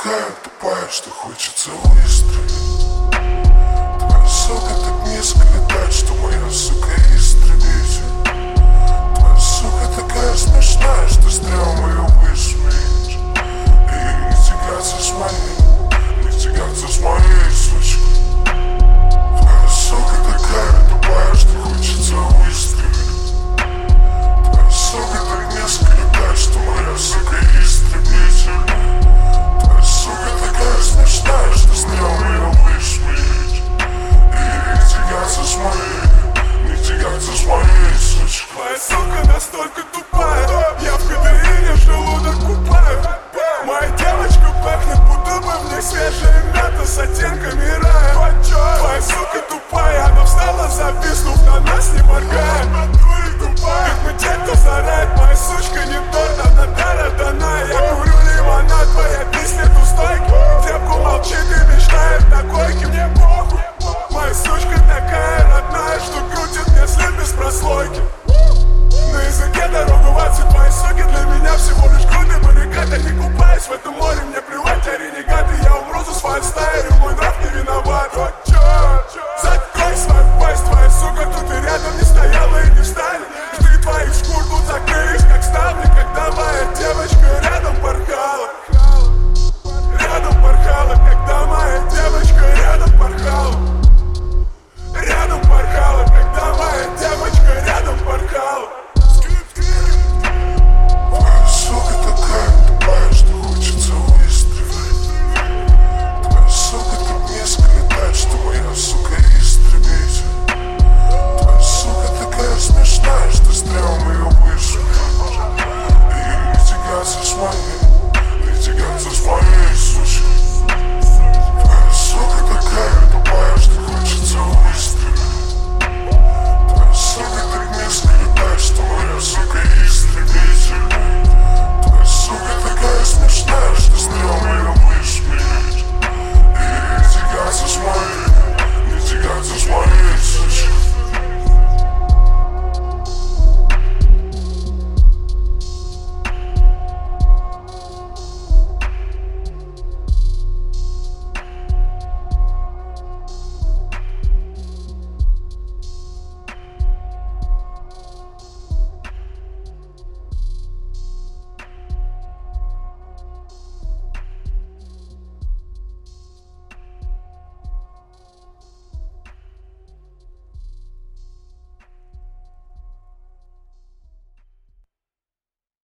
такая тупая, что хочется выстрелить. Твоя сука так низко летает, что моя сука истребитель. Твоя сука такая смешная, что стрём ее высмеять. И не тягаться с моей, не тягаться с моей сучкой. Твоя сука такая тупая, что хочется выстрелить. Твоя сука так низко летает, что моя сука истребитель. Твоя сука такая смешная, что стрём ее высмеять. И не тягаться с моей, не тягаться с моей сучкой. Твоя сука настолько тупая, я в КДИне желудок купаю. Моя девочка пахнет, будто бы в ней свежая мята с оттенками рая. Твоя сука тупая, она встала, зависнув на нас, не моргая. Ведь мы те, кто зарает, моя сучка не торт, она дана. Я курю лимонад, твоя песня у стойки. Девку молчит и мечтает на койке, мне похуй. Моя сучка такая родная, что крутит мне след без прослойки. На языке дорогу в отцвет, мои соки для меня всего лишь груды баррикад. Я не купаюсь в этом море,